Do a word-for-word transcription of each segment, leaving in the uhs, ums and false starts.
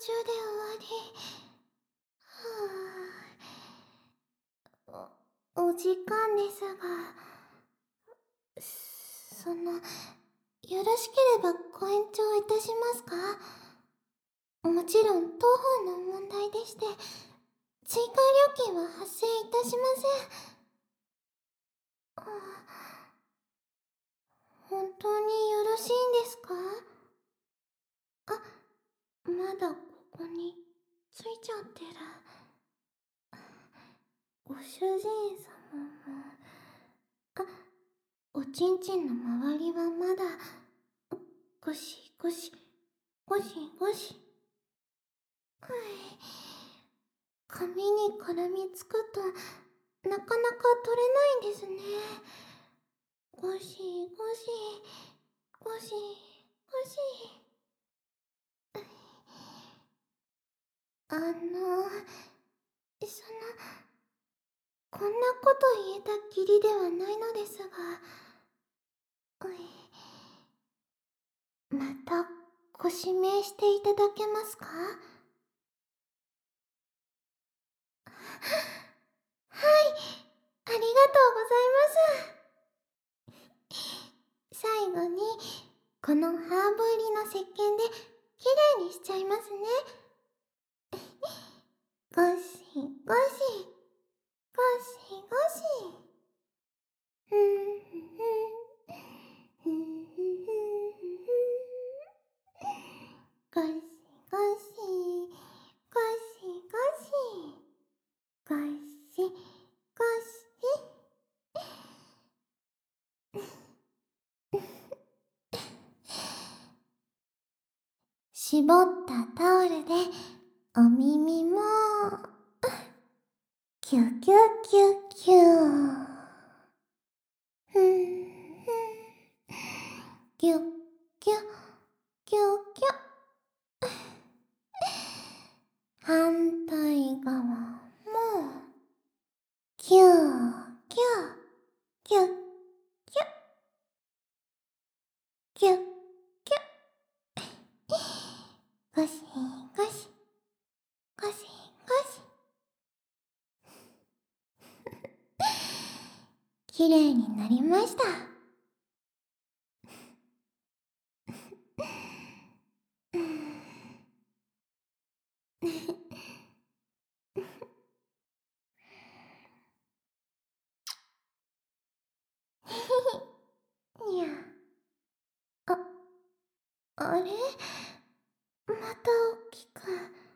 で終わり。はあ、お、お時間ですが、その、よろしければご延長いたしますか？もちろん当方の問題でして、追加料金は発生いたしません。あ、本当によろしいんですか？あ、まだここについちゃってる。ご主人様も、あ、おちんちんの周りはまだ、ゴシゴシ、ゴシゴシ。はい。髪に絡みつくと、なかなか取れないんですね。ゴシゴシ、ゴシゴシ。あの、その、こんなこと言えたきりではないのですが、またご指名していただけますか？はい、ありがとうございます。最後に、このハーブ入りの石鹸できれいにしちゃいますね。ゴシゴシ、ゴシゴシ。ふんふんふんふんふんふん。ゴシゴシ、ゴシゴシ、ゴシゴシ。絞ったタオルでお耳もキュキュキュキュ。ふんふん、キュキュキュキュ。反対側もキュキュキュキュキュキュ。ゴシゴシ、ゴシゴシ。きれいになりました。にゃ。あ、あれ、また大きく。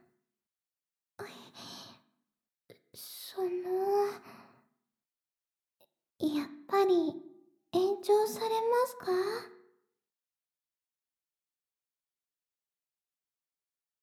その、やっぱり延長されますか？